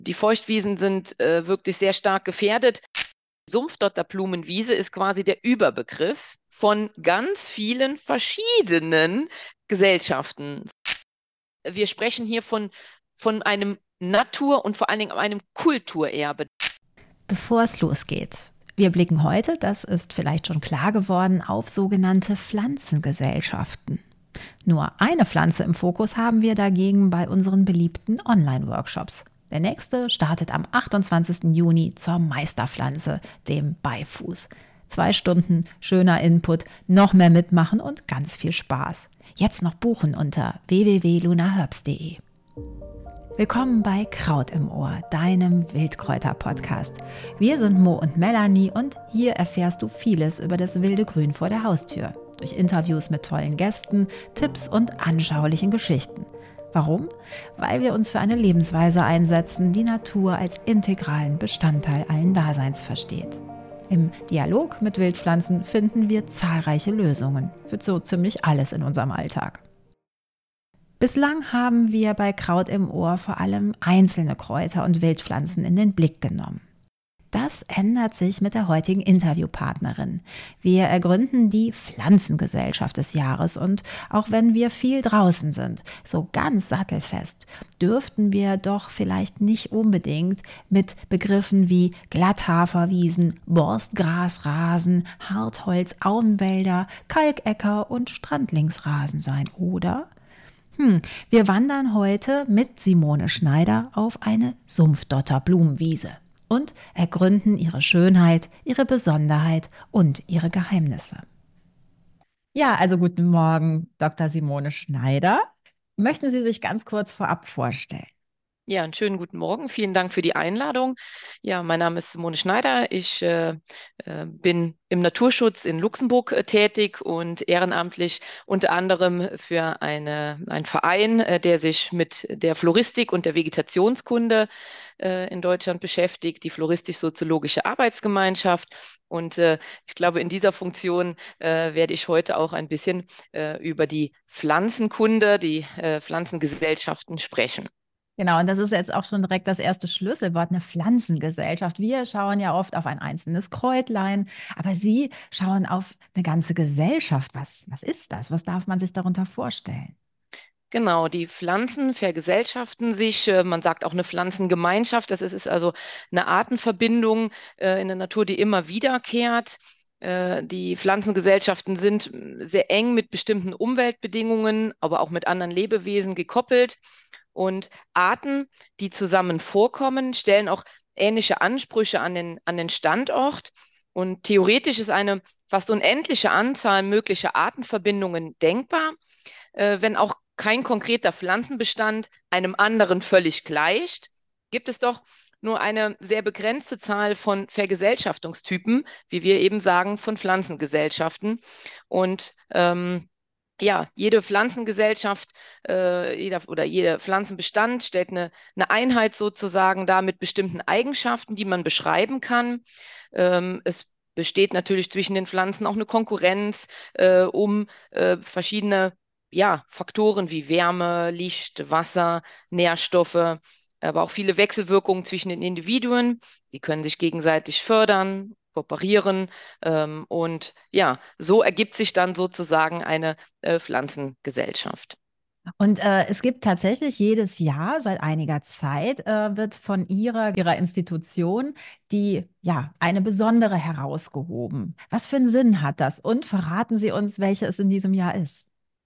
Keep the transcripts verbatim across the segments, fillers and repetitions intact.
Die Feuchtwiesen sind äh, wirklich sehr stark gefährdet. Sumpfdotterblumenwiese ist quasi der Überbegriff von ganz vielen verschiedenen Gesellschaften. Wir sprechen hier von, von einem Natur- und vor allen Dingen einem Kulturerbe. Bevor es losgeht. Wir blicken heute, das ist vielleicht schon klar geworden, auf sogenannte Pflanzengesellschaften. Nur eine Pflanze im Fokus haben wir dagegen bei unseren beliebten Online-Workshops. Der nächste startet am achtundzwanzigsten Juni zur Meisterpflanze, dem Beifuß. Zwei Stunden schöner Input, noch mehr mitmachen und ganz viel Spaß. Jetzt noch buchen unter w w w punkt luna herbst punkt de. Willkommen bei Kraut im Ohr, deinem Wildkräuter-Podcast. Wir sind Mo und Melanie und hier erfährst du vieles über das wilde Grün vor der Haustür. Durch Interviews mit tollen Gästen, Tipps und anschaulichen Geschichten. Warum? Weil wir uns für eine Lebensweise einsetzen, die Natur als integralen Bestandteil allen Daseins versteht. Im Dialog mit Wildpflanzen finden wir zahlreiche Lösungen für so ziemlich alles in unserem Alltag. Bislang haben wir bei Kraut im Ohr vor allem einzelne Kräuter und Wildpflanzen in den Blick genommen. Das ändert sich mit der heutigen Interviewpartnerin. Wir ergründen die Pflanzengesellschaft des Jahres und auch wenn wir viel draußen sind, so ganz sattelfest, dürften wir doch vielleicht nicht unbedingt mit Begriffen wie Glatthaferwiesen, Borstgrasrasen, Hartholz, Auenwälder, Kalkäcker und Strandlingsrasen sein, oder? Hm, wir wandern heute mit Simone Schneider auf eine Sumpfdotterblumenwiese und ergründen ihre Schönheit, ihre Besonderheit und ihre Geheimnisse. Ja, also guten Morgen, Doktor Simone Schneider. Möchten Sie sich ganz kurz vorab vorstellen? Ja, einen schönen guten Morgen. Vielen Dank für die Einladung. Ja, mein Name ist Simone Schneider. Ich äh, äh, bin im Naturschutz in Luxemburg äh, tätig und ehrenamtlich unter anderem für eine, einen Verein, äh, der sich mit der Floristik und der Vegetationskunde äh, in Deutschland beschäftigt, die Floristisch-Soziologische Arbeitsgemeinschaft. Und äh, ich glaube, in dieser Funktion äh, werde ich heute auch ein bisschen äh, über die Pflanzenkunde, die äh, Pflanzengesellschaften sprechen. Genau, und das ist jetzt auch schon direkt das erste Schlüsselwort, eine Pflanzengesellschaft. Wir schauen ja oft auf ein einzelnes Kräutlein, aber Sie schauen auf eine ganze Gesellschaft. Was, was ist das? Was darf man sich darunter vorstellen? Genau, die Pflanzen vergesellschaften sich. äh, Man sagt auch eine Pflanzengemeinschaft. Das ist, ist also eine Artenverbindung äh, in der Natur, die immer wiederkehrt. Äh, Die Pflanzengesellschaften sind mm, sehr eng mit bestimmten Umweltbedingungen, aber auch mit anderen Lebewesen gekoppelt. Und Arten, die zusammen vorkommen, stellen auch ähnliche Ansprüche an den, an den Standort. Und theoretisch ist eine fast unendliche Anzahl möglicher Artenverbindungen denkbar, äh, wenn auch kein konkreter Pflanzenbestand einem anderen völlig gleicht, gibt es doch nur eine sehr begrenzte Zahl von Vergesellschaftungstypen, wie wir eben sagen, von Pflanzengesellschaften. Und ähm, ja, jede Pflanzengesellschaft, äh, jeder oder jeder Pflanzenbestand stellt eine, eine Einheit sozusagen dar mit bestimmten Eigenschaften, die man beschreiben kann. Ähm, es besteht natürlich zwischen den Pflanzen auch eine Konkurrenz äh, um äh, verschiedene ja, Faktoren wie Wärme, Licht, Wasser, Nährstoffe, aber auch viele Wechselwirkungen zwischen den Individuen. Sie können sich gegenseitig fördern, kooperieren ähm, und ja, so ergibt sich dann sozusagen eine äh, Pflanzengesellschaft. Und äh, es gibt tatsächlich jedes Jahr seit einiger Zeit äh, wird von ihrer, ihrer Institution die, ja, eine besondere herausgehoben. Was für einen Sinn hat das? Und verraten Sie uns, welche es in diesem Jahr ist?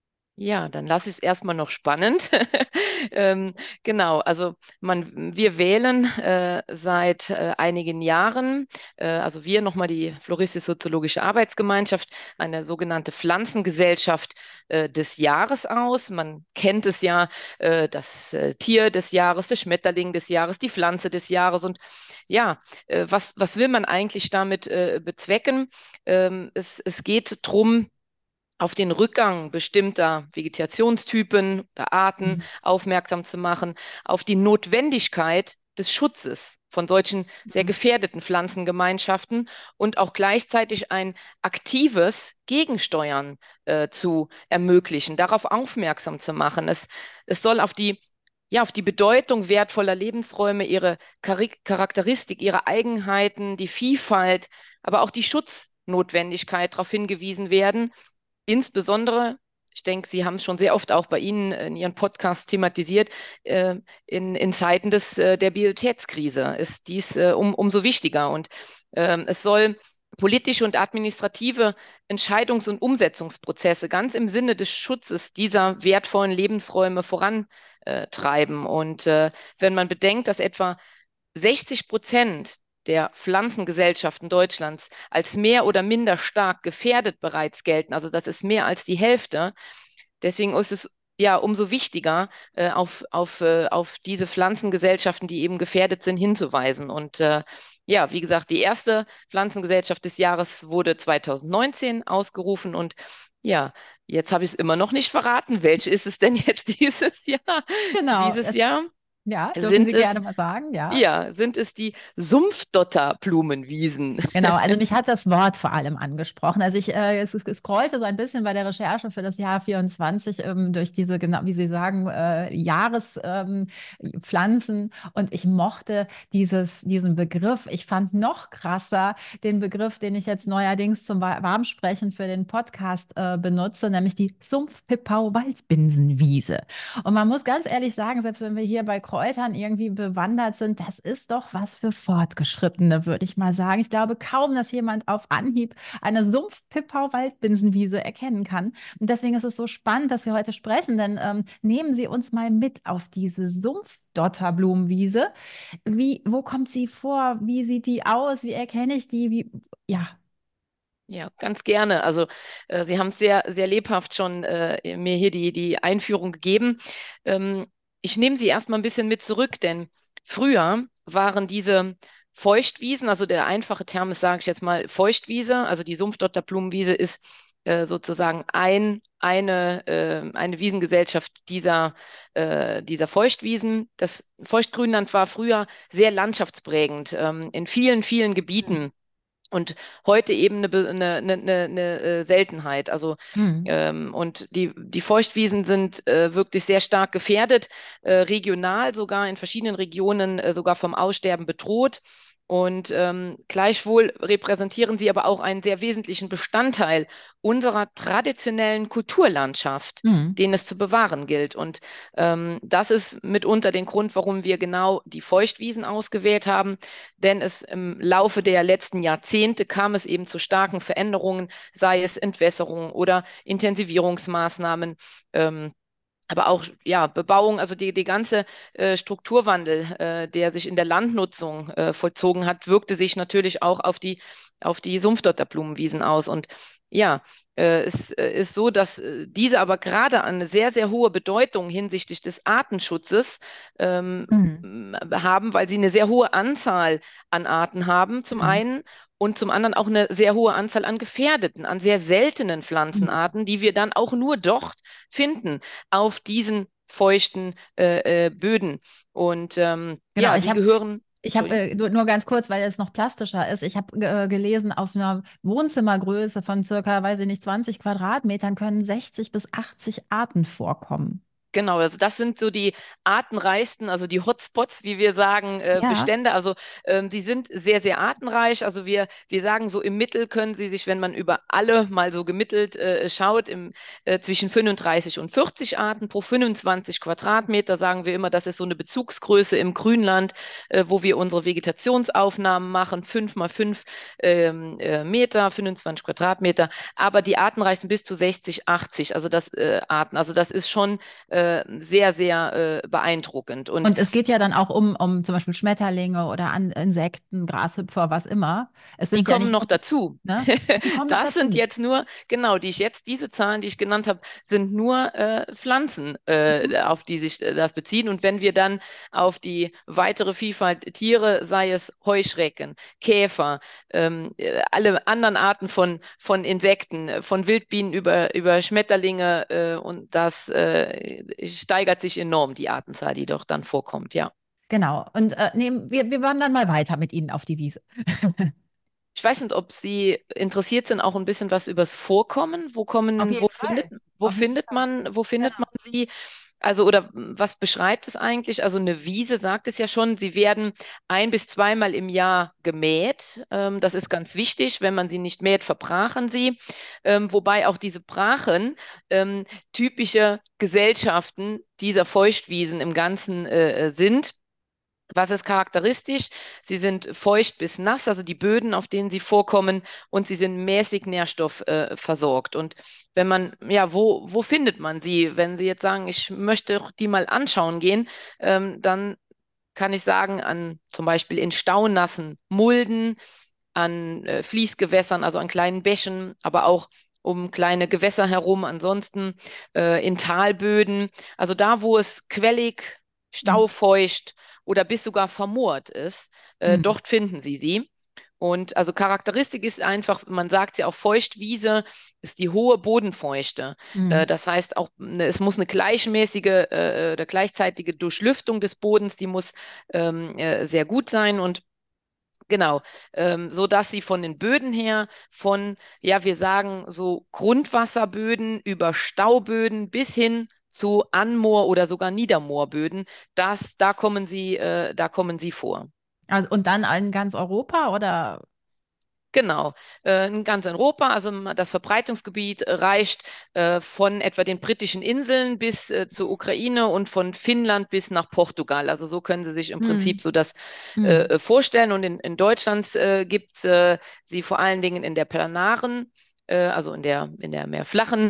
Ja, dann lasse ich es erstmal noch spannend. Ähm, genau, also man, wir wählen äh, seit äh, einigen Jahren, äh, also wir nochmal die Floristisch-Soziologische Arbeitsgemeinschaft, eine sogenannte Pflanzengesellschaft äh, des Jahres aus. Man kennt es ja, äh, das äh, Tier des Jahres, der Schmetterling des Jahres, die Pflanze des Jahres. Und ja, äh, was, was will man eigentlich damit äh, bezwecken? Ähm, es, es geht darum, auf den Rückgang bestimmter Vegetationstypen oder Arten Mhm. aufmerksam zu machen, auf die Notwendigkeit des Schutzes von solchen sehr Mhm. gefährdeten Pflanzengemeinschaften und auch gleichzeitig ein aktives Gegensteuern äh, zu ermöglichen, darauf aufmerksam zu machen. Es, es soll auf die ja, auf die Bedeutung wertvoller Lebensräume, ihre Chari- Charakteristik, ihre Eigenheiten, die Vielfalt, aber auch die Schutznotwendigkeit darauf hingewiesen werden. Insbesondere, ich denke, Sie haben es schon sehr oft auch bei Ihnen in Ihren Podcasts thematisiert, äh, in, in Zeiten des, äh, der Biodiversitätskrise ist dies äh, um, umso wichtiger. Und ähm, es soll politische und administrative Entscheidungs- und Umsetzungsprozesse ganz im Sinne des Schutzes dieser wertvollen Lebensräume vorantreiben. Und äh, wenn man bedenkt, dass etwa sechzig Prozent der Pflanzengesellschaften Deutschlands als mehr oder minder stark gefährdet bereits gelten, also das ist mehr als die Hälfte. Deswegen ist es ja umso wichtiger, äh, auf, auf, äh, auf diese Pflanzengesellschaften, die eben gefährdet sind, hinzuweisen. Und äh, ja, wie gesagt, die erste Pflanzengesellschaft des Jahres wurde zwanzig neunzehn ausgerufen und ja, jetzt habe ich es immer noch nicht verraten. Welche ist es denn jetzt dieses Jahr? Genau, Dieses es, Jahr ja, dürfen sind Sie es gerne mal sagen, ja. ja, sind es die Sumpfdotterblumenwiesen. Genau, also mich hat das Wort vor allem angesprochen. Also ich äh, es, es scrollte so ein bisschen bei der Recherche für das Jahr vierundzwanzig ähm, durch diese, genau wie Sie sagen, äh, Jahrespflanzen ähm, Pflanzen. Und ich mochte dieses, diesen Begriff. Ich fand noch krasser den Begriff, den ich jetzt neuerdings zum Wa- Warmsprechen für den Podcast äh, benutze, nämlich die Sumpfpipau-Waldbinsenwiese. Und man muss ganz ehrlich sagen, selbst wenn wir hier bei Kräutern irgendwie bewandert sind, das ist doch was für Fortgeschrittene, würde ich mal sagen. Ich glaube kaum, dass jemand auf Anhieb eine Sumpf-Pipau-Waldbinsenwiese erkennen kann. Und deswegen ist es so spannend, dass wir heute sprechen, denn ähm, nehmen Sie uns mal mit auf diese Sumpfdotterblumenwiese. Wie, wo kommt sie vor? Wie sieht die aus? Wie erkenne ich die? Wie, ja. Ja, ganz gerne. Also äh, Sie haben es sehr, sehr lebhaft schon äh, mir hier die, die Einführung gegeben. Ähm, ich nehme Sie erstmal ein bisschen mit zurück, denn früher waren diese Feuchtwiesen, also der einfache Term ist, sage ich jetzt mal, Feuchtwiese, also die Sumpfdotterblumenwiese ist äh, sozusagen ein, eine, äh, eine Wiesengesellschaft dieser, äh, dieser Feuchtwiesen. Das Feuchtgrünland war früher sehr landschaftsprägend ähm, in vielen, vielen Gebieten. Und heute eben eine, Be- eine, eine, eine, eine äh, Seltenheit. Also Hm. ähm, und die, die Feuchtwiesen sind äh, wirklich sehr stark gefährdet, äh, regional sogar in verschiedenen Regionen äh, sogar vom Aussterben bedroht. Und ähm, gleichwohl repräsentieren sie aber auch einen sehr wesentlichen Bestandteil unserer traditionellen Kulturlandschaft, Hm. den es zu bewahren gilt. Und ähm, das ist mitunter den Grund, warum wir genau die Feuchtwiesen ausgewählt haben, denn es im Laufe der letzten Jahrzehnte kam es eben zu starken Veränderungen, sei es Entwässerung oder Intensivierungsmaßnahmen. Ähm, aber auch ja, Bebauung, also die, die ganze äh, Strukturwandel, äh, der sich in der Landnutzung äh, vollzogen hat, wirkte sich natürlich auch auf die, auf die Sumpfdotterblumenwiesen aus. Und ja, äh, es äh, ist so, dass äh, diese aber gerade eine sehr, sehr hohe Bedeutung hinsichtlich des Artenschutzes ähm, Hm. m- haben, weil sie eine sehr hohe Anzahl an Arten haben, zum Hm. einen. Und zum anderen auch eine sehr hohe Anzahl an gefährdeten, an sehr seltenen Hm. Pflanzenarten, die wir dann auch nur dort finden auf diesen feuchten äh, äh, Böden. Und ähm, Genau, ja, ich die habe gehören, Ich habe Entschuldigung. äh, nur, nur ganz kurz, weil es noch plastischer ist. Ich habe äh, gelesen, auf einer Wohnzimmergröße von circa, weiß ich nicht, zwanzig Quadratmetern können sechzig bis achtzig Arten vorkommen. Genau, also das sind so die artenreichsten, also die Hotspots, wie wir sagen, äh, Ja. Bestände. Also ähm, sie sind sehr, sehr artenreich. Also wir, wir sagen so im Mittel können sie sich, wenn man über alle mal so gemittelt äh, schaut, im, äh, zwischen fünfunddreißig und vierzig Arten pro fünfundzwanzig Quadratmeter, sagen wir immer, das ist so eine Bezugsgröße im Grünland, äh, wo wir unsere Vegetationsaufnahmen machen, fünf mal fünf ähm, äh, Meter, fünfundzwanzig Quadratmeter. Aber die artenreichsten bis zu sechzig, achtzig, also das äh, Arten. Also das ist schon äh, sehr, sehr äh, beeindruckend. Und Und es geht ja dann auch um, um zum Beispiel Schmetterlinge oder an Insekten, Grashüpfer, was immer. Es die sind ja kommen nicht noch nur, dazu. ne? Und die kommen noch Das sind dazu. jetzt nur, genau, die ich jetzt, diese Zahlen, die ich genannt habe, sind nur äh, Pflanzen, Mhm. äh, auf die sich äh, das beziehen. Und wenn wir dann auf die weitere Vielfalt Tiere, sei es Heuschrecken, Käfer, ähm, äh, alle anderen Arten von, von Insekten, äh, von Wildbienen über, über Schmetterlinge, äh, und das äh, steigert sich enorm, die Artenzahl, die doch dann vorkommt, ja. Genau. Und äh, nehmen, wir, wir wandern mal weiter mit Ihnen auf die Wiese. Ich weiß nicht, ob Sie interessiert sind, auch ein bisschen was übers Vorkommen. Wo Auf kommen, wo jeden findet, Fall. wo Auf jeden findet Fall. man, wo findet Genau. man sie? Also, oder was beschreibt es eigentlich? Also, eine Wiese sagt es ja schon, sie werden ein bis zweimal im Jahr gemäht. Ähm, das ist ganz wichtig. Wenn man sie nicht mäht, verbrachen sie. Ähm, wobei auch diese Brachen ähm, typische Gesellschaften dieser Feuchtwiesen im Ganzen äh, sind. Was ist charakteristisch? Sie sind feucht bis nass, also die Böden, auf denen sie vorkommen, und sie sind mäßig nährstoffversorgt. Äh, versorgt. Und wenn man, ja, wo, wo findet man sie? Wenn Sie jetzt sagen, ich möchte doch die mal anschauen gehen, ähm, dann kann ich sagen, an zum Beispiel in staunassen Mulden, an äh, Fließgewässern, also an kleinen Bächen, aber auch um kleine Gewässer herum, ansonsten äh, in Talböden. Also da, wo es quellig, Mhm. staufeucht oder bis sogar vermoort ist, äh, Mhm. dort finden Sie sie. Und also Charakteristik ist einfach, man sagt ja auch Feuchtwiese, ist die hohe Bodenfeuchte. Äh, Mhm. das heißt auch, ne, es muss eine gleichmäßige äh, oder gleichzeitige Durchlüftung des Bodens, die muss ähm, äh, sehr gut sein. Und genau, ähm, so dass sie von den Böden her, von, ja, wir sagen so Grundwasserböden über Stauböden bis hin zu Anmoor- oder sogar Niedermoorböden, das, da kommen sie, äh, da kommen sie vor. Also, und dann in ganz Europa oder? Genau, äh, in ganz Europa, also m- das Verbreitungsgebiet äh, reicht äh, von etwa den britischen Inseln bis äh, zur Ukraine und von Finnland bis nach Portugal. Also so können Sie sich im Mhm. Prinzip so das äh, Mhm. äh, vorstellen. Und in, in Deutschland äh, gibt es äh, sie vor allen Dingen in der planaren, äh, also in der, in der mehr flachen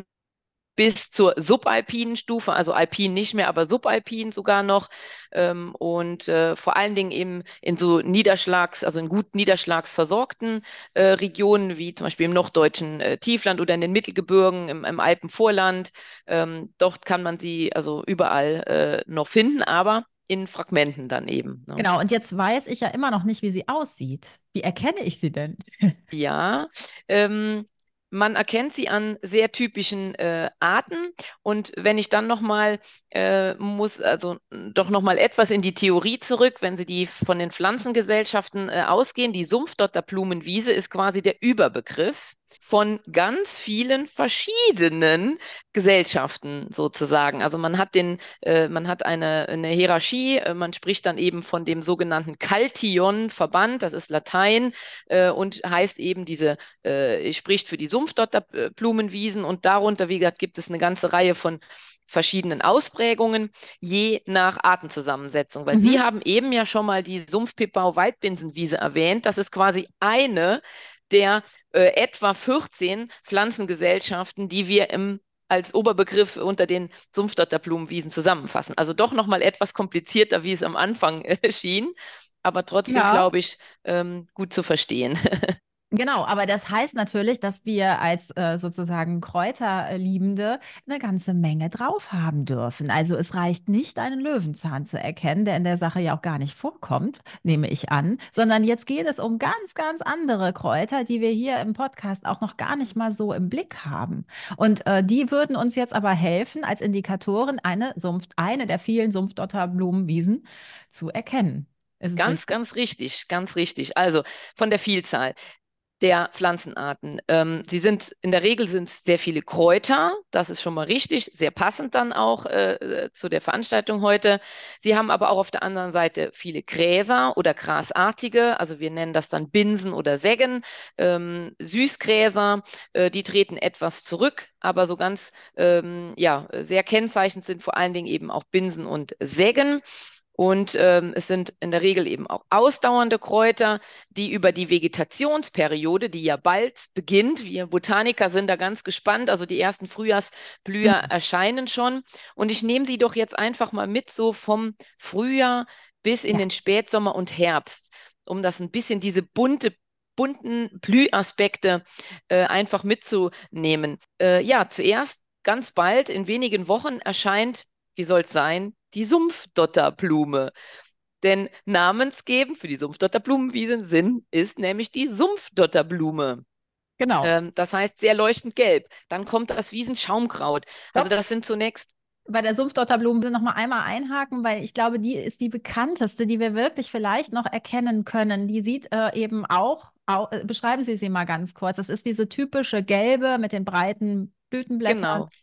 bis zur subalpinen Stufe, also alpin nicht mehr, aber subalpin sogar noch. Ähm, und äh, vor allen Dingen eben in so Niederschlags-, also in gut niederschlagsversorgten äh, Regionen, wie zum Beispiel im norddeutschen äh, Tiefland oder in den Mittelgebirgen, im, im Alpenvorland. Ähm, dort kann man sie also überall äh, noch finden, aber in Fragmenten dann eben. Ne? Genau, und jetzt weiß ich ja immer noch nicht, wie sie aussieht. Wie erkenne ich sie denn? Ja, ähm, man erkennt sie an sehr typischen äh, Arten. Und wenn ich dann noch mal äh, muss, also doch noch mal etwas in die Theorie zurück, wenn Sie die von den Pflanzengesellschaften äh, ausgehen, die Sumpfdotterblumenwiese ist quasi der Überbegriff von ganz vielen verschiedenen Gesellschaften sozusagen. Also man hat den, äh, man hat eine, eine Hierarchie, äh, man spricht dann eben von dem sogenannten Calltion-Verband, das ist Latein äh, und heißt eben diese, äh, spricht für die Sumpfdotterblumenwiesen, und darunter, wie gesagt, gibt es eine ganze Reihe von verschiedenen Ausprägungen, je nach Artenzusammensetzung. Weil Sie Mhm. haben eben ja schon mal die Sumpfpipau-Waldbinsenwiese erwähnt. Das ist quasi eine der äh, etwa vierzehn Pflanzengesellschaften, die wir im als Oberbegriff unter den Sumpfdotterblumenwiesen zusammenfassen. Also doch nochmal etwas komplizierter, wie es am Anfang äh, schien, aber trotzdem, Ja. glaube ich, ähm, gut zu verstehen. Genau, aber das heißt natürlich, dass wir als äh, sozusagen Kräuterliebende eine ganze Menge drauf haben dürfen. Also es reicht nicht, einen Löwenzahn zu erkennen, der in der Sache ja auch gar nicht vorkommt, nehme ich an, sondern jetzt geht es um ganz, ganz andere Kräuter, die wir hier im Podcast auch noch gar nicht mal so im Blick haben. Und äh, die würden uns jetzt aber helfen, als Indikatoren eine Sumpf, eine der vielen Sumpfdotterblumenwiesen zu erkennen. Ist es Ganz, richtig? ganz richtig, ganz richtig. Also von der Vielzahl der Pflanzenarten. Ähm, sie sind, in der Regel sind es sehr viele Kräuter, das ist schon mal richtig, sehr passend dann auch äh, äh, zu der Veranstaltung heute. Sie haben aber auch auf der anderen Seite viele Gräser oder grasartige, also wir nennen das dann Binsen oder Seggen, ähm, Süßgräser, äh, die treten etwas zurück, aber so ganz ähm, ja, sehr kennzeichnend sind vor allen Dingen eben auch Binsen und Seggen. Und ähm, es sind in der Regel eben auch ausdauernde Kräuter, die über die Vegetationsperiode, die ja bald beginnt, wir Botaniker sind da ganz gespannt, also die ersten Frühjahrsblüher Mhm. erscheinen schon. Und ich nehme sie doch jetzt einfach mal mit, so vom Frühjahr bis in Ja. den Spätsommer und Herbst, um das ein bisschen diese bunte bunten Blühaspekte äh, einfach mitzunehmen. Äh, ja, zuerst ganz bald, in wenigen Wochen erscheint, wie soll es sein, die Sumpfdotterblume. Denn namensgebend für die Sumpfdotterblumenwiese sind, ist nämlich die Sumpfdotterblume. Genau. Ähm, das heißt sehr leuchtend gelb. Dann kommt das Wiesenschaumkraut. Also Stopp. das sind zunächst, Bei der Sumpfdotterblume noch mal einmal einhaken, weil ich glaube, die ist die bekannteste, die wir wirklich vielleicht noch erkennen können. Die sieht äh, eben auch, au, äh, beschreiben Sie sie mal ganz kurz. Das ist diese typische gelbe mit den breiten Blütenblättern. genau.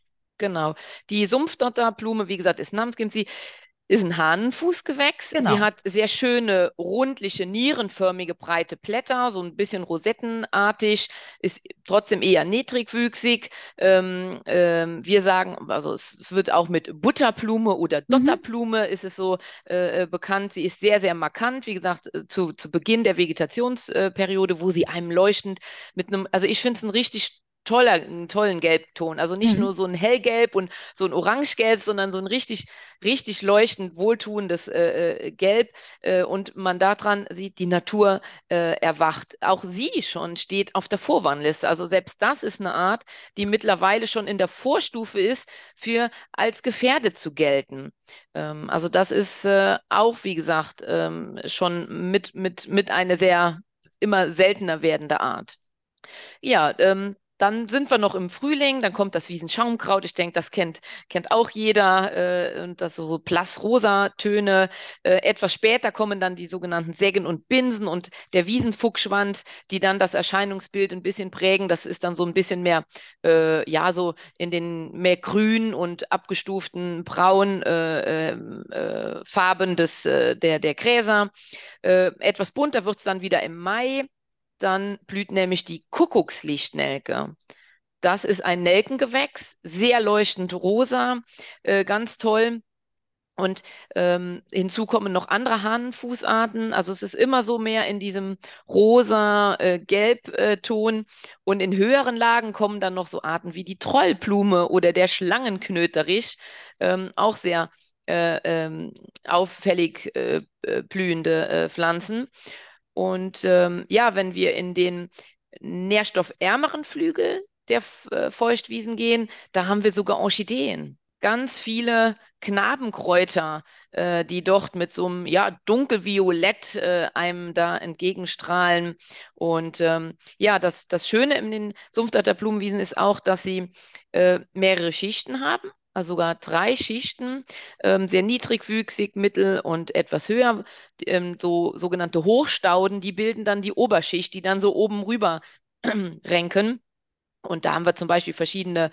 Genau. Die Sumpfdotterblume, wie gesagt, ist namensgebend. Sie ist ein Hahnenfußgewächs. Sie Genau. hat sehr schöne, rundliche, nierenförmige, breite Blätter, so ein bisschen rosettenartig, ist trotzdem eher niedrigwüchsig. Ähm, ähm, wir sagen, also es wird auch mit Butterblume oder Mhm. Dotterblume ist es so äh, äh, bekannt. Sie ist sehr, sehr markant, wie gesagt, äh, zu, zu Beginn der Vegetationsperiode, wo sie einem leuchtend mit einem, also ich finde es ein richtig toller, einen tollen Gelbton. Also nicht Mhm. nur so ein hellgelb und so ein orangegelb, sondern so ein richtig richtig leuchtend, wohltuendes äh, äh, Gelb äh, und man daran sieht, die Natur äh, erwacht. Auch sie schon steht auf der Vorwarnliste. Also selbst das ist eine Art, die mittlerweile schon in der Vorstufe ist, für als gefährdet zu gelten. Ähm, also das ist äh, auch, wie gesagt, ähm, schon mit, mit, mit einer sehr immer seltener werdende Art. Ja, ähm, dann sind wir noch im Frühling, dann kommt das Wiesenschaumkraut. Ich denke, das kennt, kennt auch jeder. Äh, und das so so blassrosa Töne. Äh, etwas später kommen dann die sogenannten Seggen und Binsen und der Wiesenfuchsschwanz, die dann das Erscheinungsbild ein bisschen prägen. Das ist dann so ein bisschen mehr, äh, ja, so in den mehr grün und abgestuften braun äh, ähm, äh, Farben des, äh, der, der Gräser. Äh, etwas bunter wird es dann wieder im Mai. Dann blüht nämlich die Kuckuckslichtnelke. Das ist ein Nelkengewächs, sehr leuchtend rosa, äh, ganz toll. Und ähm, hinzu kommen noch andere Hahnenfußarten. Also es ist immer so mehr in diesem rosa, äh, Gelbton. Und in höheren Lagen kommen dann noch so Arten wie die Trollblume oder der Schlangenknöterich, ähm, auch sehr äh, ähm, auffällig äh, äh, blühende äh, Pflanzen. Und ähm, ja, wenn wir in den nährstoffärmeren Flügel der F- äh, Feuchtwiesen gehen, da haben wir sogar Orchideen. Ganz viele Knabenkräuter, äh, die dort mit so einem ja, dunkelviolett äh, einem da entgegenstrahlen. Und ähm, ja, das, das Schöne in den Sumpfdotter Blumenwiesen ist auch, dass sie äh, mehrere Schichten haben. Also sogar drei Schichten, ähm, sehr niedrigwüchsig, mittel und etwas höher. Ähm, so sogenannte Hochstauden, die bilden dann die Oberschicht, die dann so oben rüber renken. Und da haben wir zum Beispiel verschiedene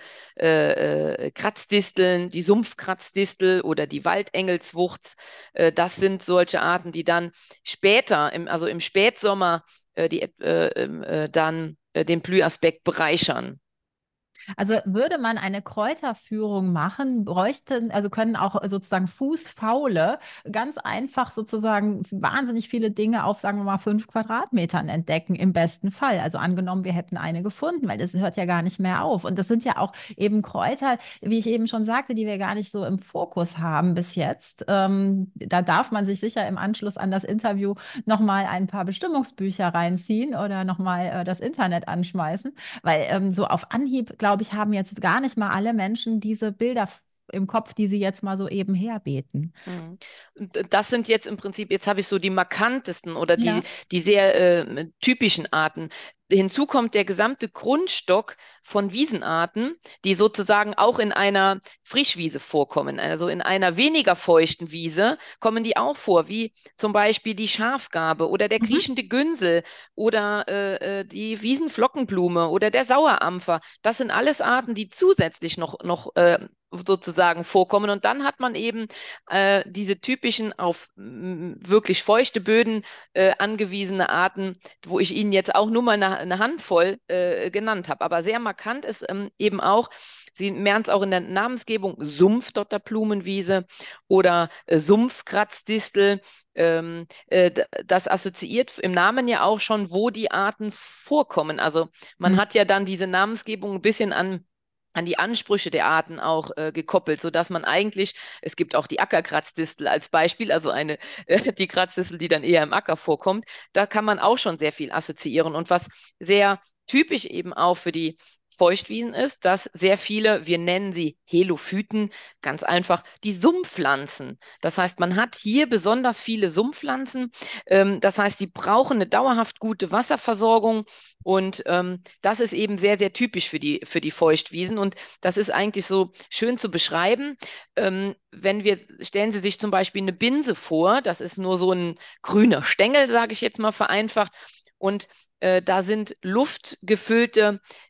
äh, äh, Kratzdisteln, die Sumpfkratzdistel oder die Waldengelswurz. Äh, das sind solche Arten, die dann später, im, also im Spätsommer, äh, die, äh, ähm, äh, dann äh, den Blühaspekt bereichern. Also würde man eine Kräuterführung machen, bräuchten, also können auch sozusagen Fußfaule ganz einfach sozusagen wahnsinnig viele Dinge auf, sagen wir mal, fünf Quadratmetern entdecken, im besten Fall. Also angenommen, wir hätten eine gefunden, weil das hört ja gar nicht mehr auf. Und das sind ja auch eben Kräuter, wie ich eben schon sagte, die wir gar nicht so im Fokus haben bis jetzt. Ähm, da darf man sich sicher im Anschluss an das Interview nochmal ein paar Bestimmungsbücher reinziehen oder nochmal äh, das Internet anschmeißen. Weil ähm, so auf Anhieb, glaube ich, haben jetzt gar nicht mal alle Menschen diese Bilder im Kopf, die sie jetzt mal so eben herbeten. Mhm. Und das sind jetzt im Prinzip, jetzt habe ich so die markantesten oder die, Ja. die sehr äh, typischen Arten. Hinzu kommt der gesamte Grundstock von Wiesenarten, die sozusagen auch in einer Frischwiese vorkommen. Also in einer weniger feuchten Wiese kommen die auch vor, wie zum Beispiel die Schafgarbe oder der Mhm. kriechende Günsel oder äh, äh, die Wiesenflockenblume oder der Sauerampfer. Das sind alles Arten, die zusätzlich noch, noch äh, sozusagen vorkommen. Und dann hat man eben äh, diese typischen auf mm, wirklich feuchte Böden äh, angewiesene Arten, wo ich Ihnen jetzt auch nur mal eine, eine Handvoll äh, genannt habe. Aber sehr markant ist ähm, eben auch, Sie merken es auch in der Namensgebung, Sumpfdotterblumenwiese oder äh, Sumpfkratzdistel. Ähm, äh, das assoziiert im Namen ja auch schon, wo die Arten vorkommen. Also man Mhm. hat ja dann diese Namensgebung ein bisschen an an die Ansprüche der Arten auch äh, gekoppelt, sodass man eigentlich, es gibt auch die Ackerkratzdistel als Beispiel, also eine, äh, die Kratzdistel, die dann eher im Acker vorkommt, da kann man auch schon sehr viel assoziieren. Und was sehr typisch eben auch für die Feuchtwiesen ist, dass sehr viele, wir nennen sie Helophyten, ganz einfach die Sumpfpflanzen. Das heißt, man hat hier besonders viele Sumpfpflanzen. Ähm, das heißt, die brauchen eine dauerhaft gute Wasserversorgung und ähm, das ist eben sehr, sehr typisch für die, für die Feuchtwiesen. Und das ist eigentlich so schön zu beschreiben. Ähm, wenn wir, stellen Sie sich zum Beispiel eine Binse vor, das ist nur so ein grüner Stängel, sage ich jetzt mal vereinfacht. Und äh, da sind luftgefüllte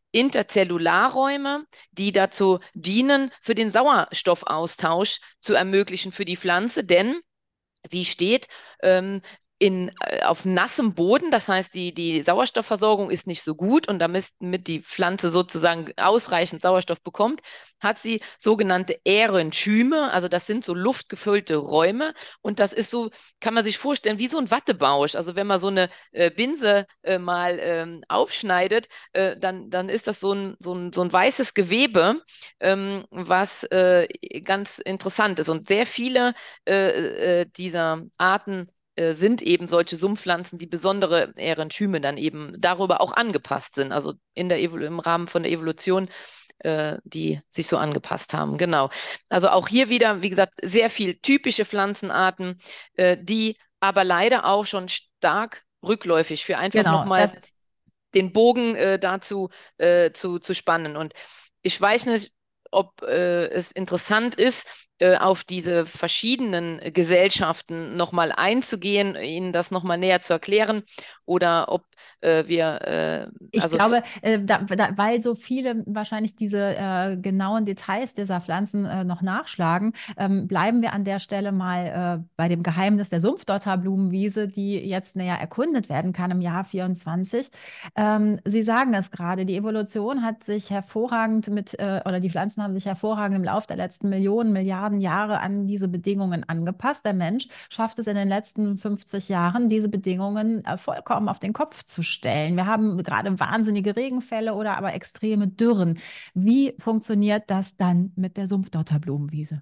Interzellularräume, die dazu dienen, für den Sauerstoffaustausch zu ermöglichen für die Pflanze, denn sie steht ähm, in, äh, auf nassem Boden, das heißt, die, die Sauerstoffversorgung ist nicht so gut und damit, damit die Pflanze sozusagen ausreichend Sauerstoff bekommt, hat sie sogenannte Aerenchyme, also das sind so luftgefüllte Räume und das ist so, kann man sich vorstellen, wie so ein Wattebausch. Also wenn man so eine äh, Binse äh, mal ähm, aufschneidet, äh, dann, dann ist das so ein, so ein, so ein weißes Gewebe, ähm, was äh, ganz interessant ist. Und sehr viele äh, äh, dieser Arten äh, sind eben solche Sumpfpflanzen, die besondere Erenchyme dann eben darüber auch angepasst sind, also in der Evol im Rahmen von der Evolution, äh, die sich so angepasst haben. Genau. Also auch hier wieder, wie gesagt, sehr viel typische Pflanzenarten, äh, die aber leider auch schon stark rückläufig für einfach Genau, nochmal das den Bogen äh, dazu äh, zu, zu spannen. Und ich weiß nicht, ob äh, es interessant ist, äh, auf diese verschiedenen Gesellschaften nochmal einzugehen, Ihnen das nochmal näher zu erklären, oder ob äh, wir, äh, Ich also glaube, äh, da, da, weil so viele wahrscheinlich diese äh, genauen Details dieser Pflanzen äh, noch nachschlagen, ähm, bleiben wir an der Stelle mal äh, bei dem Geheimnis der Sumpfdotterblumenwiese, die jetzt näher erkundet werden kann im Jahr vierundzwanzig. Ähm, Sie sagen es gerade, die Evolution hat sich hervorragend mit, äh, oder die Pflanzen haben sich hervorragend im Lauf der letzten Millionen, Milliarden Jahre an diese Bedingungen angepasst. Der Mensch schafft es in den letzten fünfzig Jahren, diese Bedingungen äh, vollkommen auf den Kopf zu stellen. Wir haben gerade wahnsinnige Regenfälle oder aber extreme Dürren. Wie funktioniert das dann mit der Sumpfdotterblumenwiese?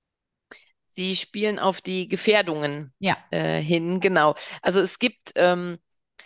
Sie spielen auf die Gefährdungen Ja. äh, hin, genau. Also es gibt ähm,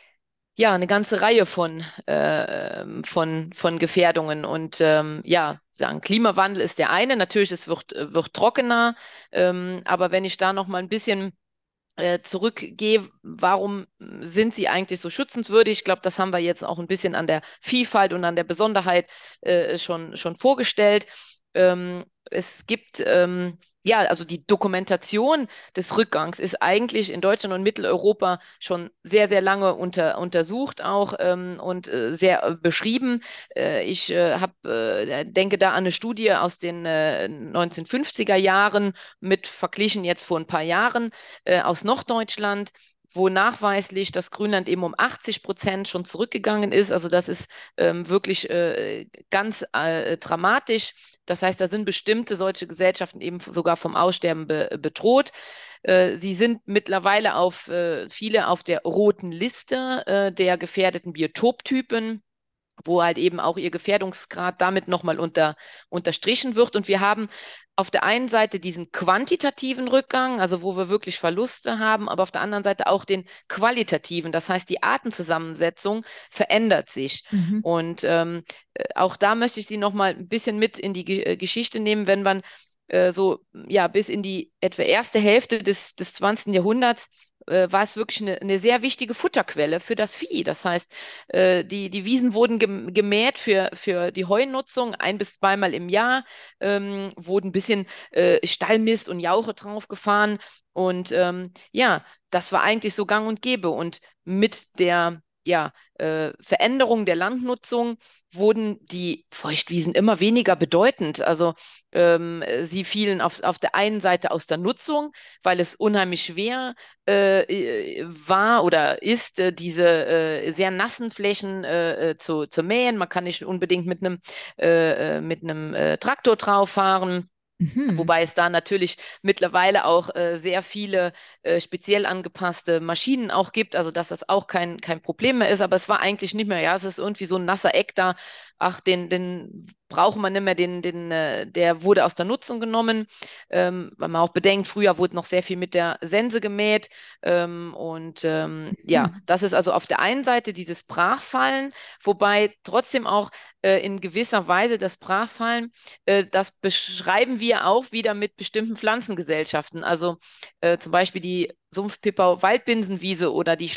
ja eine ganze Reihe von, äh, ähm, von, von Gefährdungen und ähm, ja, sagen, Klimawandel ist der eine, natürlich, es wird, wird trockener, ähm, aber wenn ich da noch mal ein bisschen äh, zurückgehe, warum sind sie eigentlich so schützenswürdig? Ich glaube, das haben wir jetzt auch ein bisschen an der Vielfalt und an der Besonderheit äh, schon, schon vorgestellt. Ähm, es gibt ähm, ja, also die Dokumentation des Rückgangs ist eigentlich in Deutschland und Mitteleuropa schon sehr, sehr lange unter, untersucht auch ähm, und äh, sehr äh, beschrieben. Äh, ich äh, hab, äh, denke da an eine Studie aus den äh, neunzehnhundertfünfziger Jahren mit verglichen jetzt vor ein paar Jahren äh, aus Norddeutschland, wo nachweislich das Grünland eben um achtzig Prozent schon zurückgegangen ist. Also das ist ähm, wirklich äh, ganz äh, dramatisch. Das heißt, da sind bestimmte solche Gesellschaften eben sogar vom Aussterben be bedroht. Äh, sie sind mittlerweile auf äh, viele auf der roten Liste äh, der gefährdeten Biotoptypen, wo halt eben auch ihr Gefährdungsgrad damit nochmal unter, unterstrichen wird. Und wir haben auf der einen Seite diesen quantitativen Rückgang, also wo wir wirklich Verluste haben, aber auf der anderen Seite auch den qualitativen. Das heißt, die Artenzusammensetzung verändert sich. Mhm. Und ähm, äh, auch da möchte ich Sie nochmal ein bisschen mit in die Ge äh, Geschichte nehmen, wenn man äh, so ja bis in die etwa erste Hälfte des, des zwanzigsten. Jahrhunderts äh, war es wirklich eine, eine sehr wichtige Futterquelle für das Vieh. Das heißt, äh, die, die Wiesen wurden gem gemäht für, für die Heunutzung ein bis zweimal im Jahr, ähm, wurden ein bisschen äh, Stallmist und Jauche draufgefahren. Und ähm, ja, das war eigentlich so gang und gäbe. Und mit der ja, äh, Veränderung der Landnutzung wurden die Feuchtwiesen immer weniger bedeutend. Also ähm, sie fielen auf, auf der einen Seite aus der Nutzung, weil es unheimlich schwer äh, äh, war oder ist, äh, diese äh, sehr nassen Flächen äh, äh, zu, zu mähen. Man kann nicht unbedingt mit einem äh, äh, mit einem äh, Traktor drauf fahren. Mhm. Wobei es da natürlich mittlerweile auch äh, sehr viele äh, speziell angepasste Maschinen auch gibt, also dass das auch kein, kein Problem mehr ist. Aber es war eigentlich nicht mehr, ja, es ist irgendwie so ein nasser Eck da. Ach, den, den braucht man nicht mehr, den, den, äh, der wurde aus der Nutzung genommen. Ähm, weil man auch bedenkt, früher wurde noch sehr viel mit der Sense gemäht. Ähm, und ähm, ja, Mhm. das ist also auf der einen Seite dieses Brachfallen, wobei trotzdem auch äh, in gewisser Weise das Brachfallen äh, das beschreiben wir auch wieder mit bestimmten Pflanzengesellschaften. Also äh, zum Beispiel die Sumpfpipper-Waldbinsenwiese oder die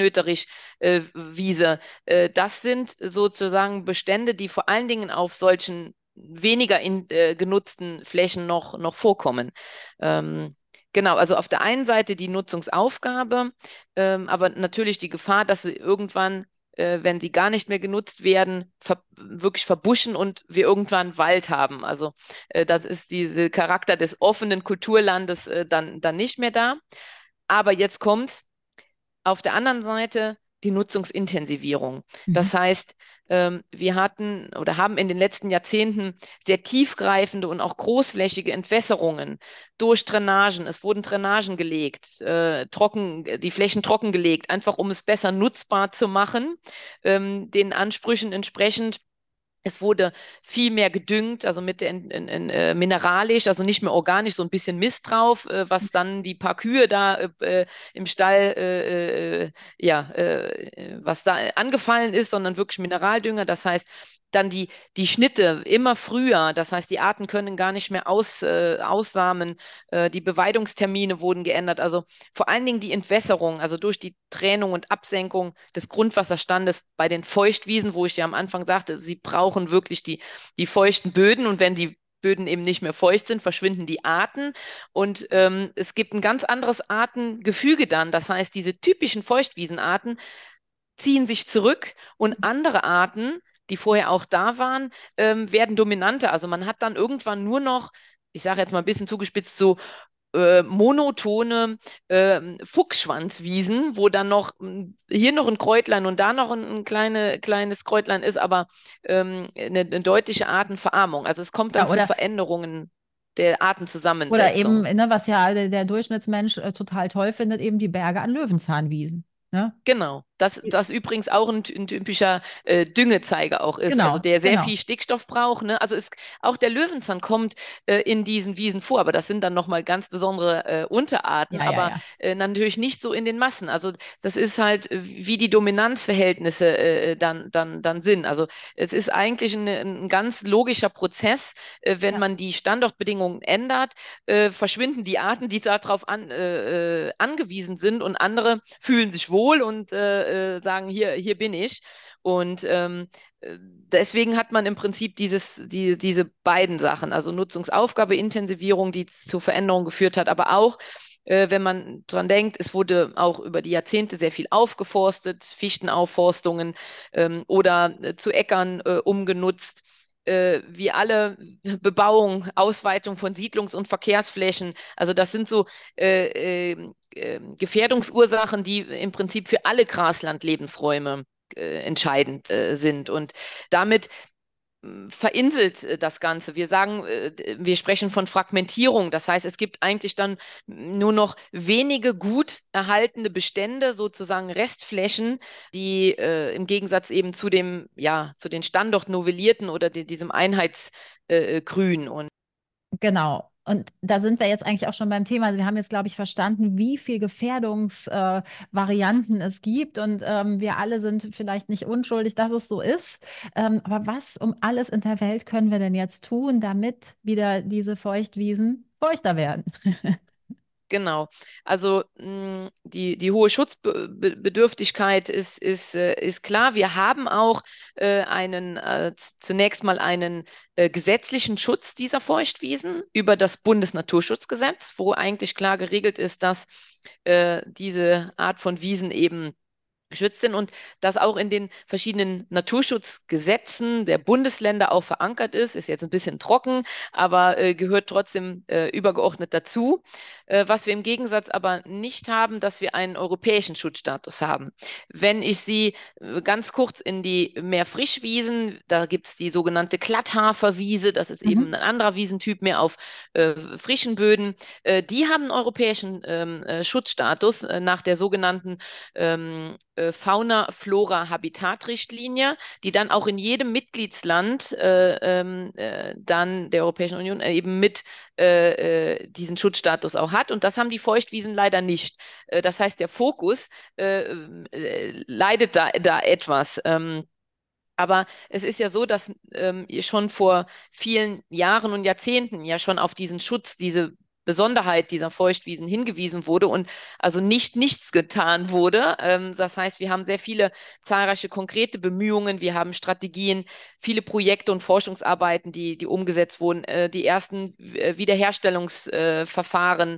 Schlangenknöterich-Wiese. Äh, das sind sozusagen Bestände, die vor allen Dingen auf solchen weniger in, äh, genutzten Flächen noch, noch vorkommen. Ähm, Genau, also auf der einen Seite die Nutzungsaufgabe, ähm, aber natürlich die Gefahr, dass sie irgendwann äh, wenn sie gar nicht mehr genutzt werden, ver wirklich verbuschen und wir irgendwann Wald haben. Also äh, das ist dieser Charakter des offenen Kulturlandes äh, dann, dann nicht mehr da. Aber jetzt kommt auf der anderen Seite die Nutzungsintensivierung. Mhm. Das heißt, ähm, wir hatten oder haben in den letzten Jahrzehnten sehr tiefgreifende und auch großflächige Entwässerungen durch Drainagen. Es wurden Drainagen gelegt, äh, trocken, die Flächen trockengelegt, einfach um es besser nutzbar zu machen, ähm, den Ansprüchen entsprechend. Es wurde viel mehr gedüngt, also mit in, in, in, äh, mineralisch, also nicht mehr organisch, so ein bisschen Mist drauf, äh, was dann die paar Kühe da äh, im Stall, äh, äh, ja, äh, was da angefallen ist, sondern wirklich Mineraldünger. Das heißt, dann die, die Schnitte immer früher, das heißt, die Arten können gar nicht mehr aus, äh, aussamen, äh, die Beweidungstermine wurden geändert. Also vor allen Dingen die Entwässerung, also durch die Tränung und Absenkung des Grundwasserstandes bei den Feuchtwiesen, wo ich ja am Anfang sagte, sie brauchen wirklich die, die feuchten Böden und wenn die Böden eben nicht mehr feucht sind, verschwinden die Arten und ähm, es gibt ein ganz anderes Artengefüge dann. Das heißt, diese typischen Feuchtwiesenarten ziehen sich zurück und andere Arten, die vorher auch da waren, ähm, werden dominanter. Also man hat dann irgendwann nur noch, ich sage jetzt mal ein bisschen zugespitzt, so äh, monotone äh, Fuchsschwanzwiesen, wo dann noch m, hier noch ein Kräutlein und da noch ein, ein kleine, kleines Kräutlein ist, aber ähm, eine, eine deutliche Artenverarmung. Also es kommt dann Ja, zu oder, Veränderungen der oder eben, Artenzusammensetzung. ne, was ja der, der Durchschnittsmensch äh, total toll findet, eben die Berge an Löwenzahnwiesen. Ne? Genau, das, das übrigens auch ein, ein typischer äh, Düngezeiger auch ist, also Genau, der sehr genau. viel Stickstoff braucht. Ne? Also ist, auch der Löwenzahn kommt äh, in diesen Wiesen vor, aber das sind dann nochmal ganz besondere äh, Unterarten, Ja, ja, aber ja. äh, natürlich nicht so in den Massen. Also das ist halt, äh, wie die Dominanzverhältnisse äh, dann, dann, dann sind. Also es ist eigentlich ein, ein ganz logischer Prozess, äh, wenn Ja. man die Standortbedingungen ändert, äh, verschwinden die Arten, die darauf an, äh, äh, angewiesen sind und andere fühlen sich wohl und äh, äh, sagen, hier, hier bin ich. Und ähm, äh, deswegen hat man im Prinzip dieses, die, diese beiden Sachen, also Nutzungsaufgabe, Intensivierung, die zur Veränderung geführt hat, aber auch äh, wenn man dran denkt, es wurde auch über die Jahrzehnte sehr viel aufgeforstet, Fichtenaufforstungen ähm, oder äh, zu Äckern äh, umgenutzt, äh, wie alle Bebauung, Ausweitung von Siedlungs- und Verkehrsflächen. Also das sind so äh, äh, äh, Gefährdungsursachen, die im Prinzip für alle Graslandlebensräume äh, entscheidend äh, sind. Und damit mh, verinselt äh, das Ganze. Wir sagen, äh, wir sprechen von Fragmentierung. Das heißt, es gibt eigentlich dann nur noch wenige gut erhaltene Bestände, sozusagen Restflächen, die äh, im Gegensatz eben zu dem, ja, zu den Standortnovellierten oder die, diesem Einheitsgrün. Äh, Grün. Und Genau. Und da sind wir jetzt eigentlich auch schon beim Thema. Also wir haben jetzt, glaube ich, verstanden, wie viel Gefährdungsvarianten äh, Varianten es gibt. Und ähm, wir alle sind vielleicht nicht unschuldig, dass es so ist. Ähm, aber was um alles in der Welt können wir denn jetzt tun, damit wieder diese Feuchtwiesen feuchter werden? Genau. Also mh, die, die hohe Schutzbedürftigkeit ist, ist, äh, ist klar. Wir haben auch äh, einen, äh, z- zunächst mal einen äh, gesetzlichen Schutz dieser Feuchtwiesen über das Bundesnaturschutzgesetz, wo eigentlich klar geregelt ist, dass äh, diese Art von Wiesen eben geschützt sind und das auch in den verschiedenen Naturschutzgesetzen der Bundesländer auch verankert ist. Ist jetzt ein bisschen trocken, aber äh, gehört trotzdem äh, übergeordnet dazu. Äh, was wir im Gegensatz aber nicht haben, dass wir einen europäischen Schutzstatus haben. Wenn ich Sie äh, ganz kurz in die Meerfrischwiesen, da gibt es die sogenannte Glatthaferwiese, das ist eben Mhm. ein anderer Wiesentyp, mehr auf äh, frischen Böden. Äh, die haben einen europäischen ähm, äh, Schutzstatus äh, nach der sogenannten ähm, äh, Fauna-Flora-Habitat-Richtlinie, die dann auch in jedem Mitgliedsland äh, ähm, äh, dann der Europäischen Union äh, eben mit äh, äh, diesen Schutzstatus auch hat. Und das haben die Feuchtwiesen leider nicht. Äh, das heißt, der Fokus äh, äh, leidet da, da etwas. Ähm, aber es ist ja so, dass ähm, schon vor vielen Jahren und Jahrzehnten ja schon auf diesen Schutz, diese Besonderheit dieser Feuchtwiesen hingewiesen wurde und also nicht nichts getan wurde. Ähm, das heißt, wir haben sehr viele zahlreiche konkrete Bemühungen, wir haben Strategien, viele Projekte und Forschungsarbeiten, die, die umgesetzt wurden, äh, die ersten äh, Wiederherstellungsverfahren,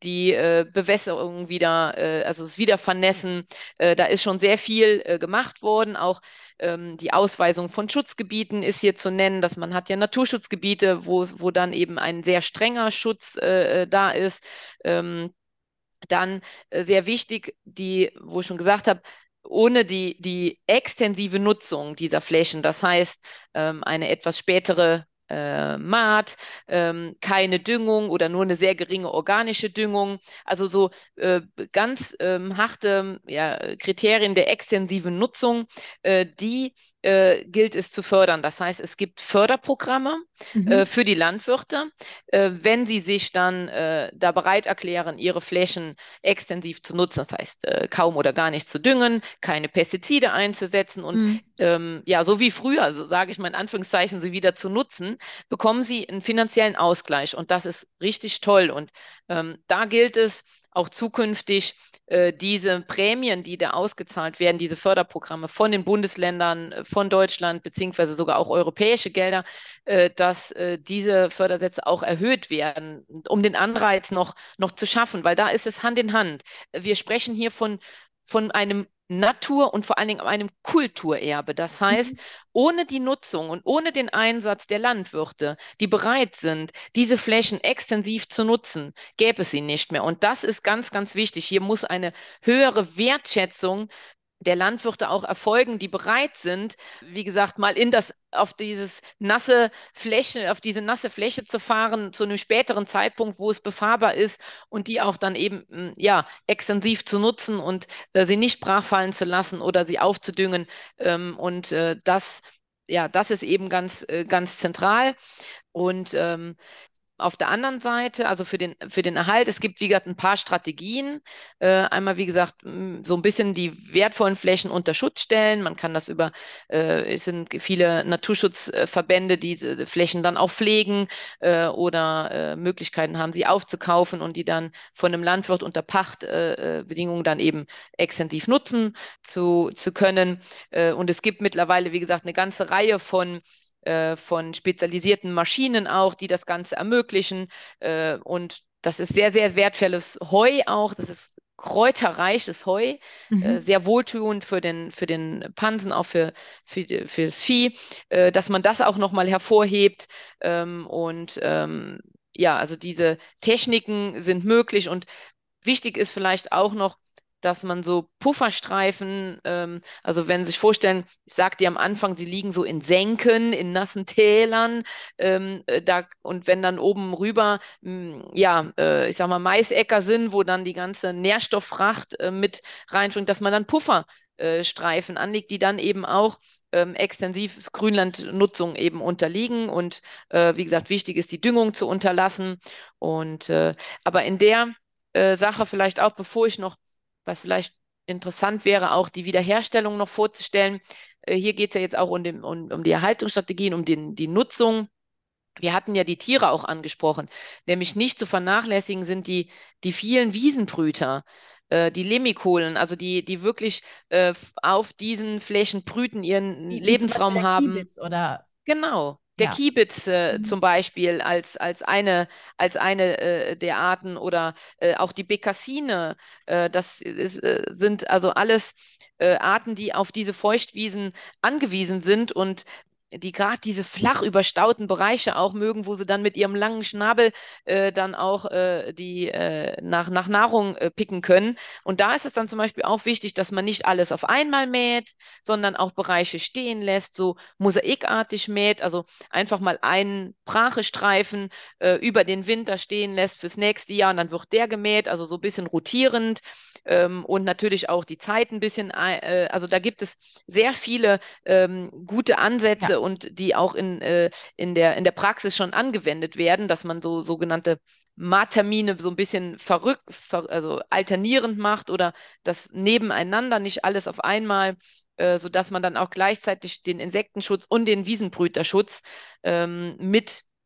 die äh, Bewässerung wieder, äh, also das Wiedervernässen. Äh, da ist schon sehr viel äh, gemacht worden. Auch ähm, die Ausweisung von Schutzgebieten ist hier zu nennen, dass man hat ja Naturschutzgebiete, wo, wo dann eben ein sehr strenger Schutz äh, da ist. Ähm, dann äh, sehr wichtig, die, wo ich schon gesagt habe, ohne die, die extensive Nutzung dieser Flächen, das heißt ähm, eine etwas spätere äh, Maat, ähm, keine Düngung oder nur eine sehr geringe organische Düngung, also so äh, ganz ähm, harte ja, Kriterien der extensiven Nutzung, äh, die äh, gilt es zu fördern. Das heißt, es gibt Förderprogramme äh, Mhm. für die Landwirte, äh, wenn sie sich dann äh, da bereit erklären, ihre Flächen extensiv zu nutzen, das heißt äh, kaum oder gar nicht zu düngen, keine Pestizide einzusetzen und Mhm. ähm, ja, so wie früher, so sage ich mal in Anführungszeichen, sie wieder zu nutzen, bekommen sie einen finanziellen Ausgleich und das ist richtig toll und ähm, da gilt es auch zukünftig äh, diese Prämien, die da ausgezahlt werden, diese Förderprogramme von den Bundesländern, äh, von Deutschland, beziehungsweise sogar auch europäische Gelder, äh, dass äh, diese Fördersätze auch erhöht werden, um den Anreiz noch, noch zu schaffen, weil da ist es Hand in Hand. Wir sprechen hier von, von einem Natur- und vor allen Dingen einem Kulturerbe. Das Mhm. heißt, ohne die Nutzung und ohne den Einsatz der Landwirte, die bereit sind, diese Flächen extensiv zu nutzen, gäbe es sie nicht mehr. Und das ist ganz, ganz wichtig. Hier muss eine höhere Wertschätzung der Landwirte auch erfolgen, die bereit sind, wie gesagt, mal in das, auf dieses nasse Fläche, auf diese nasse Fläche zu fahren, zu einem späteren Zeitpunkt, wo es befahrbar ist und die auch dann eben, mm, ja, extensiv zu nutzen und äh, sie nicht brachfallen zu lassen oder sie aufzudüngen. Ähm, und äh, das, ja, das ist eben ganz, äh, ganz zentral. Und ähm, auf der anderen Seite, also für den, für den Erhalt, es gibt, wie gesagt, ein paar Strategien. Äh, einmal, wie gesagt, m, so ein bisschen die wertvollen Flächen unter Schutz stellen. Man kann das über, äh, es sind viele Naturschutzverbände, die diese Flächen dann auch pflegen äh, oder äh, Möglichkeiten haben, sie aufzukaufen und die dann von einem Landwirt unter Pachtbedingungen äh, äh, Bedingungen dann eben extensiv nutzen zu, zu können. Äh, und es gibt mittlerweile, wie gesagt, eine ganze Reihe von äh, von spezialisierten Maschinen auch, die das Ganze ermöglichen. Äh, und das ist sehr, sehr wertvolles Heu auch. Das ist kräuterreiches Heu, äh, Mhm. sehr wohltuend für den, für den Pansen, auch für, für, die- für das Vieh, äh, dass man das auch nochmal hervorhebt. Ähm, und ähm, ja, also diese Techniken sind möglich und wichtig ist vielleicht auch noch, dass man so Pufferstreifen, ähm, also wenn Sie sich vorstellen, ich sagte ja am Anfang, sie liegen so in Senken, in nassen Tälern, ähm, äh, da, und wenn dann oben rüber, mh, ja, äh, ich sag mal, Maisäcker sind, wo dann die ganze Nährstofffracht äh, mit reinfällt, dass man dann Pufferstreifen anlegt, die dann eben auch ähm, extensiv Grünlandnutzung eben unterliegen. Und äh, wie gesagt, wichtig ist, die Düngung zu unterlassen. Und äh, aber in der äh, Sache vielleicht auch, bevor ich noch, was vielleicht interessant wäre, auch die Wiederherstellung noch vorzustellen. Äh, hier geht es ja jetzt auch um, den, um, um die Erhaltungsstrategien, um den, die Nutzung. Wir hatten ja die Tiere auch angesprochen. Nämlich nicht zu vernachlässigen sind die, die vielen Wiesenbrüter, äh, die Lemikolen, also die, die wirklich äh, auf diesen Flächen brüten, ihren Wie, wie zum Beispiel Lebensraum der haben. Kiebitz oder Genau, der ja. Kiebitz äh, Mhm. zum Beispiel als, als eine, als eine äh, der Arten oder äh, auch die Bekassine, äh, das ist, äh, sind also alles äh, Arten, die auf diese Feuchtwiesen angewiesen sind und die gerade diese flach überstauten Bereiche auch mögen, wo sie dann mit ihrem langen Schnabel äh, dann auch äh, die äh, nach, nach Nahrung äh, picken können. Und da ist es dann zum Beispiel auch wichtig, dass man nicht alles auf einmal mäht, sondern auch Bereiche stehen lässt, so mosaikartig mäht, also einfach mal einen Brachestreifen äh, über den Winter stehen lässt fürs nächste Jahr und dann wird der gemäht, also so ein bisschen rotierend ähm, und natürlich auch die Zeit ein bisschen, äh, also da gibt es sehr viele ähm, gute Ja. Ansätze und die auch in, äh, in der, in der Praxis schon angewendet werden, dass man so sogenannte Martermine so ein bisschen verrückt, ver, also alternierend macht oder das nebeneinander, nicht alles auf einmal, äh, sodass man dann auch gleichzeitig den Insektenschutz und den Wiesenbrüterschutz ähm, mit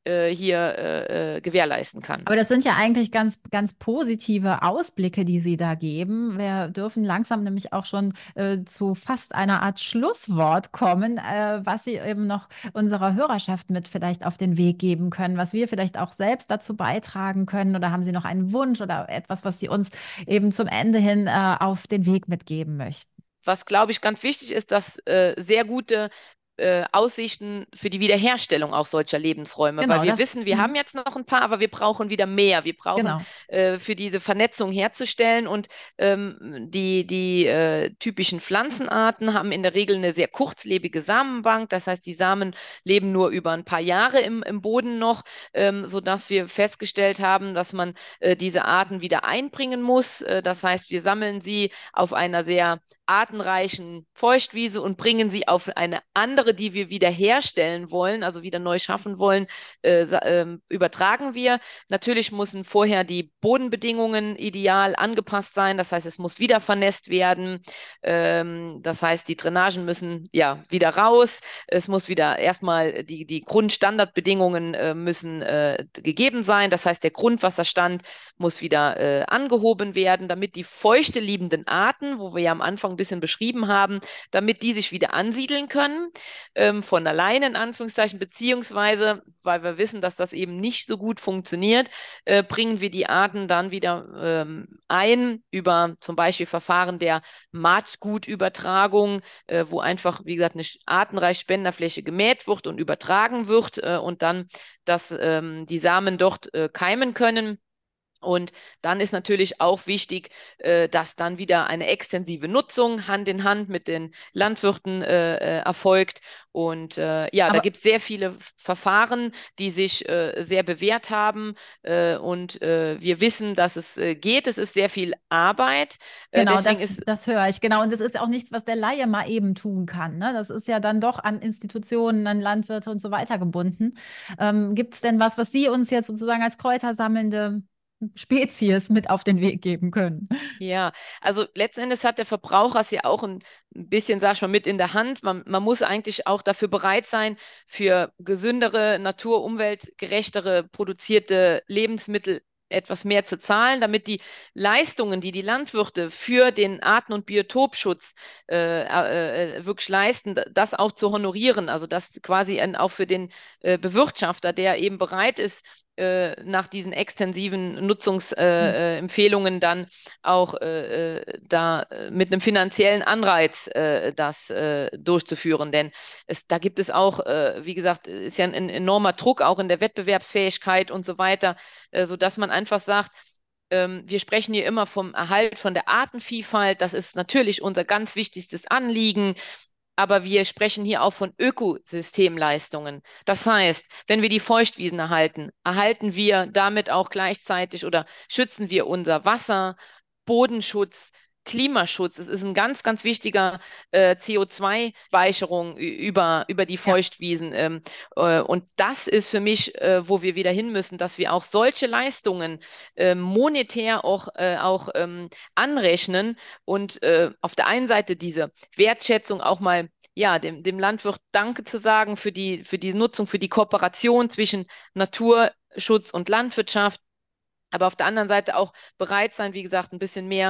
äh, hier äh, äh, gewährleisten kann. Aber das sind ja eigentlich ganz, ganz positive Ausblicke, die Sie da geben. Wir dürfen langsam nämlich auch schon äh, zu fast einer Art Schlusswort kommen, äh, was Sie eben noch unserer Hörerschaft mit vielleicht auf den Weg geben können, was wir vielleicht auch selbst dazu beitragen können. Oder haben Sie noch einen Wunsch oder etwas, was Sie uns eben zum Ende hin äh, auf den Weg mitgeben möchten? Was, glaube ich, ganz wichtig ist, dass äh, sehr gute äh, Aussichten für die Wiederherstellung auch solcher Lebensräume, weil Genau, wir das, wissen, wir haben hm, jetzt noch ein paar, aber wir brauchen wieder mehr. Wir brauchen genau. äh, für diese Vernetzung herzustellen und ähm, die, die äh, typischen Pflanzenarten haben in der Regel eine sehr kurzlebige Samenbank. Das heißt, die Samen leben nur über ein paar Jahre im, im Boden noch, ähm, sodass wir festgestellt haben, dass man äh, diese Arten wieder einbringen muss. Äh, das heißt, wir sammeln sie auf einer sehr artenreichen Feuchtwiese und bringen sie auf eine andere, die wir wieder herstellen wollen, also wieder neu schaffen wollen, äh, äh, übertragen wir. Natürlich müssen vorher die Bodenbedingungen ideal angepasst sein. Das heißt, es muss wieder vernässt werden. Ähm, das heißt, die Drainagen müssen ja wieder raus. Es muss wieder erstmal die, die Grundstandardbedingungen äh, müssen äh, gegeben sein. Das heißt, der Grundwasserstand muss wieder äh, angehoben werden, damit die feuchte liebenden Arten, wo wir ja am Anfang ein bisschen beschrieben haben, damit die sich wieder ansiedeln können, ähm, von alleine in Anführungszeichen, beziehungsweise, weil wir wissen, dass das eben nicht so gut funktioniert, äh, bringen wir die Arten dann wieder ähm, ein über zum Beispiel Verfahren der Maatgutübertragung, äh, wo einfach, wie gesagt, eine artenreiche Spenderfläche gemäht wird und übertragen wird äh, und dann, dass ähm, die Samen dort äh, keimen können. Und dann ist natürlich auch wichtig, äh, dass dann wieder eine extensive Nutzung Hand in Hand mit den Landwirten äh, äh, erfolgt. Und äh, ja, da Aber gibt es sehr viele F- Verfahren, die sich äh, sehr bewährt haben. Äh, und äh, wir wissen, dass es äh, geht. Es ist sehr viel Arbeit. Äh, genau, deswegen das, ist das höre ich. Genau. Und das ist auch nichts, was der Laie mal eben tun kann. Ne? Das ist ja dann doch an Institutionen, an Landwirte und so weiter gebunden. Ähm, gibt es denn was, was Sie uns jetzt sozusagen als kräutersammelnde Spezies mit auf den Weg geben können? Ja, also letzten Endes hat der Verbraucher es ja auch ein ein bisschen, sag ich mal, mit in der Hand. Man, man muss eigentlich auch dafür bereit sein, für gesündere, natur-, umweltgerechtere produzierte Lebensmittel etwas mehr zu zahlen, damit die Leistungen, die die Landwirte für den Arten- und Biotopschutz äh, äh, äh, wirklich leisten, da- das auch zu honorieren. Also das quasi ein, auch für den äh, Bewirtschafter, der eben bereit ist, äh, nach diesen extensiven Hm. Nutzungsempfehlungen äh, Empfehlungen dann auch äh, äh, da äh, mit einem finanziellen Anreiz äh, das äh, durchzuführen. Denn es, da gibt es auch, äh, wie gesagt, ist ja ein, ein enormer Druck auch in der Wettbewerbsfähigkeit und so weiter, äh, sodass man einfach sagt, ähm, wir sprechen hier immer vom Erhalt von der Artenvielfalt. Das ist natürlich unser ganz wichtigstes Anliegen. Aber wir sprechen hier auch von Ökosystemleistungen. Das heißt, wenn wir die Feuchtwiesen erhalten, erhalten wir damit auch gleichzeitig oder schützen wir unser Wasser, Bodenschutz, Klimaschutz. Es ist ein ganz, ganz wichtiger äh, C O zwei Speicherung über, über die Ja. Feuchtwiesen. Ähm, äh, und das ist für mich, äh, wo wir wieder hin müssen, dass wir auch solche Leistungen äh, monetär auch, äh, auch ähm, anrechnen und äh, auf der einen Seite diese Wertschätzung auch mal ja, dem, dem Landwirt Danke zu sagen für die, für die Nutzung, für die Kooperation zwischen Naturschutz und Landwirtschaft, aber auf der anderen Seite auch bereit sein, wie gesagt, ein bisschen mehr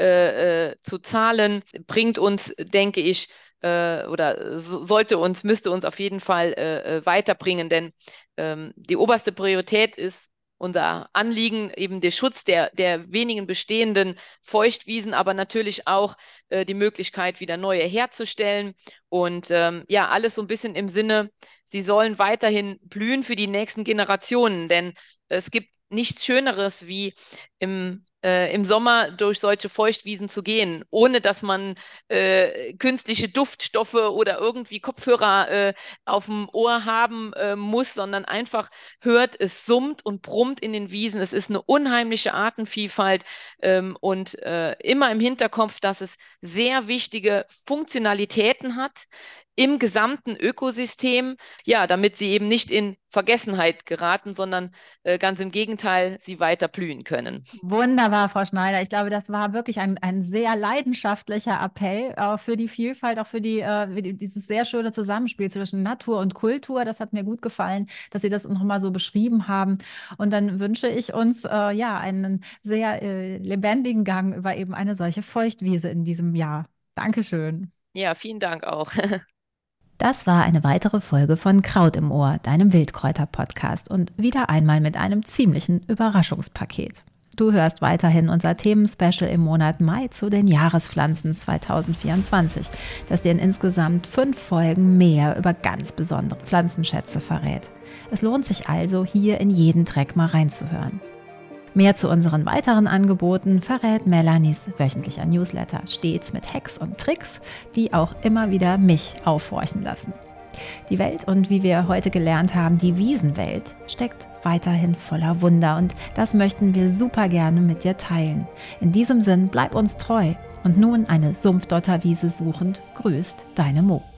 äh, äh, zu zahlen, bringt uns, denke ich, äh, oder so, sollte uns, müsste uns auf jeden Fall äh, äh, weiterbringen, denn ähm, die oberste Priorität ist unser Anliegen, eben der Schutz der, der wenigen bestehenden Feuchtwiesen, aber natürlich auch äh, die Möglichkeit, wieder neue herzustellen. Und ähm, ja, alles so ein bisschen im Sinne, sie sollen weiterhin blühen für die nächsten Generationen, denn es gibt nichts Schöneres, wie im, äh, im Sommer durch solche Feuchtwiesen zu gehen, ohne dass man äh, künstliche Duftstoffe oder irgendwie Kopfhörer äh, auf dem Ohr haben äh, muss, sondern einfach hört, es summt und brummt in den Wiesen. Es ist eine unheimliche Artenvielfalt ähm, und äh, immer im Hinterkopf, dass es sehr wichtige Funktionalitäten hat im gesamten Ökosystem, ja, damit sie eben nicht in Vergessenheit geraten, sondern äh, ganz im Gegenteil, sie weiter blühen können. Wunderbar, Frau Schneider. Ich glaube, das war wirklich ein, ein sehr leidenschaftlicher Appell äh, für die Vielfalt, auch für die, äh, für die, dieses sehr schöne Zusammenspiel zwischen Natur und Kultur. Das hat mir gut gefallen, dass Sie das nochmal so beschrieben haben. Und dann wünsche ich uns äh, ja einen sehr äh, lebendigen Gang über eben eine solche Feuchtwiese in diesem Jahr. Dankeschön. Ja, vielen Dank auch. Das war eine weitere Folge von Kraut im Ohr, deinem Wildkräuter-Podcast und wieder einmal mit einem ziemlichen Überraschungspaket. Du hörst weiterhin unser Themenspecial im Monat Mai zu den Jahrespflanzen zwanzig vierundzwanzig, das dir in insgesamt fünf Folgen mehr über ganz besondere Pflanzenschätze verrät. Es lohnt sich also, hier in jeden Track mal reinzuhören. Mehr zu unseren weiteren Angeboten verrät Melanies wöchentlicher Newsletter, stets mit Hacks und Tricks, die auch immer wieder mich aufhorchen lassen. Die Welt und wie wir heute gelernt haben, die Wiesenwelt steckt weiterhin voller Wunder und das möchten wir super gerne mit dir teilen. In diesem Sinn, bleib uns treu und nun eine Sumpfdotterwiese suchend, grüßt deine Mo.